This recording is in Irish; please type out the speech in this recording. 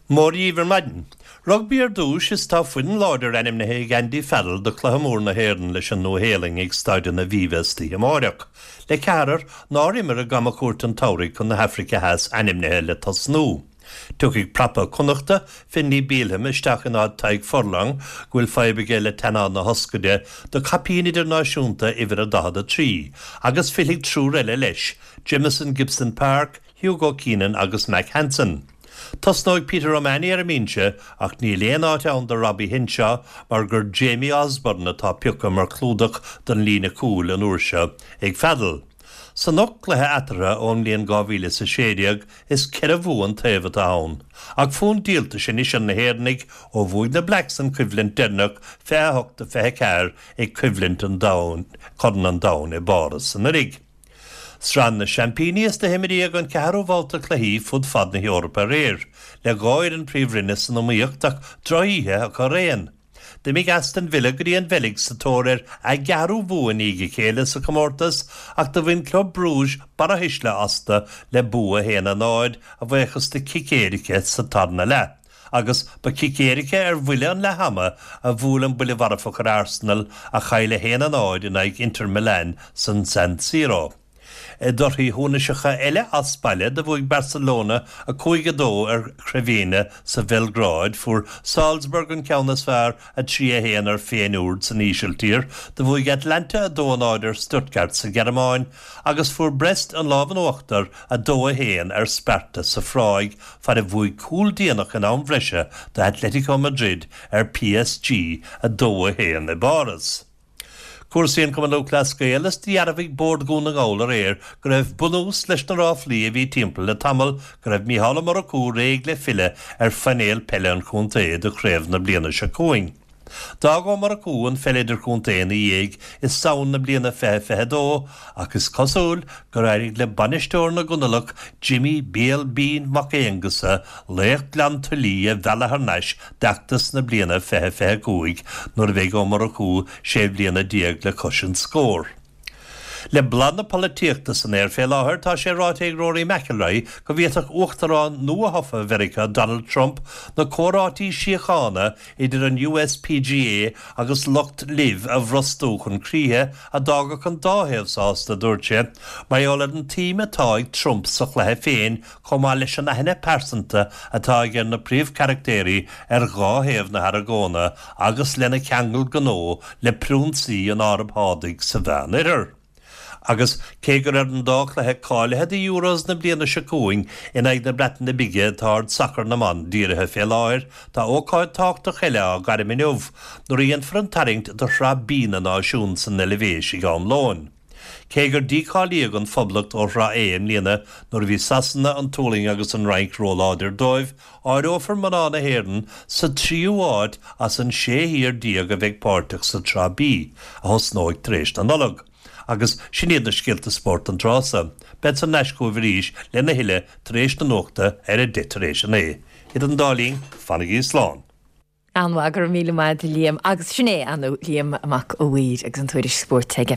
Mórí Iver Madden. Rugby dúis is tá fuin láidir enim na Gandhi Fedal do Clahamór na Héireann leis an nóhéling ag staidin na Bhíomhastí amárach. Le cearar ná imar a gama cuairt an tauraigh chun na Hafraice Heas enim na le tá snú. Tuigh prapa connachta fin ní bíalham isteach an ád taig forlang ghfuil feibe le tenán na hoscaide do capín idir náisiúnta idir a dahad a trí, agus filig trúr eile leis, Jimison Gibson Park, Hugo Keenan agus Mac Hansen. Tosnóid Peter O'Mahony ar a mínse ach ní léon áte an de Robbie Hinshaw mar gur Jamie Osborne atá piucha mar clúdach don lína cúil an úrse ag fedal. Sa noc lethe atara ón líon 2016 is ceir a bhuan taobh ann. Ag fún díalta sin is an na Héirnig ó bhuaig na Blacks an cuimhlint dernach fetheachta fethecair ag cuimhlint an daun, codan an daun I báras san na rig. Sran na Champini is de himirí an cearú bhálta chluí fud fad na Eorpa réir, le gáir an príomhrinne san íochtach droíthe a chu réan. De mig Aston Villa gurí an velig sa tóir a gearú bhuain ige chéile sa comórtas ach do bhain Club Brugge bara hisle asta le bua héna náid a bhechas de Kikérice sa tarna le. Agus ba Kikérice bhuile an le hama a bhúlan bhuile warfach ar Arsenal a chaile héna náid in ag Inter Milan san San Siro. Dorthaí húnaiseacha eile aspaile de bhuaig Barcelona a 5-2 ar Crevéine sa Belgrade fuair Salzburg an ceannas fearr a 3-1 ar Féinúrd san Ísiltír, de bhuaig Atlanta a 2-0 ar Stuttgart sa Germáin, agus fuair Brest an lábhan uachtar a 2-1 ar Sparta sa Phráig, far a bhuaig cúl díanach an anbhreise de Atletico Madrid ar PSG a 2-1 I báras. Cuasaíonn cum an ó clascéalas díarmhaigh bord gúna gála réir go raibh bunús leis na ráflaí a bhí timpeall le tamil go raibh Mícheál Murchú réig le file ar fanéal pelle an chuntaí do chréibh na bliana se cúing. Dá go Murchú an fellidir chuntaí na dhéig is saoin na bliana fehedó agus cosúil go raibh le banisteoir na gunalach Jimmy Béal Bín Macéangasa lécht lean tulí a bhealachar neis deachtas na bliana fehegúig nuair bheith go Murchú sé bliana diaag le cosisian scór. Le blan na políochtas san air fé láthir tá sé ráiteag Rory McIlroy go bhíoach uachtarán nua hofa Mherica Donald Trump na córátí síochána idir an USPGA agus Lucht Liv a bhrostúchan críthe a dágach an dáthebh sásta dúirte, maiolad an tím atá ag Trump sa chléthe féin comá leis an aithne persanta atá ag na príomh charactéirí ar gáthebh na Haragóna agus lena ceangal gnó le prúnsaí an Arab hádaigh sa bhean idir. Agus cé gur ar an dách le cáilethe de euros na bliana se cúing in ag na bretan na bige táard sacr na man díirithe fé láir tá ócáid tácht a cheile a garimineomh nuair íon frontaringt do shrá bína náisiún san elevéis I gám lóin. Cé gur dícáilíag an phoblacht ó rá éim líana nuair bhí sasanna an túling agus an rank róláidir dóibh áir ófar manána héireann sa tríúáid as an séhíar díag a bheith páirteach sa trá bí a hosnóid tréist an nolog. Agus sin iad na scialta sport an trása. Bet san neiscó bhríis le na hiile tréis na nóachta ar a ditaréis an é. Iad an dálín fannig í sláán. Anha gur míle maid Liam agus sinné anú Liam amach ó bhuiid agus an tuaidir sport teige.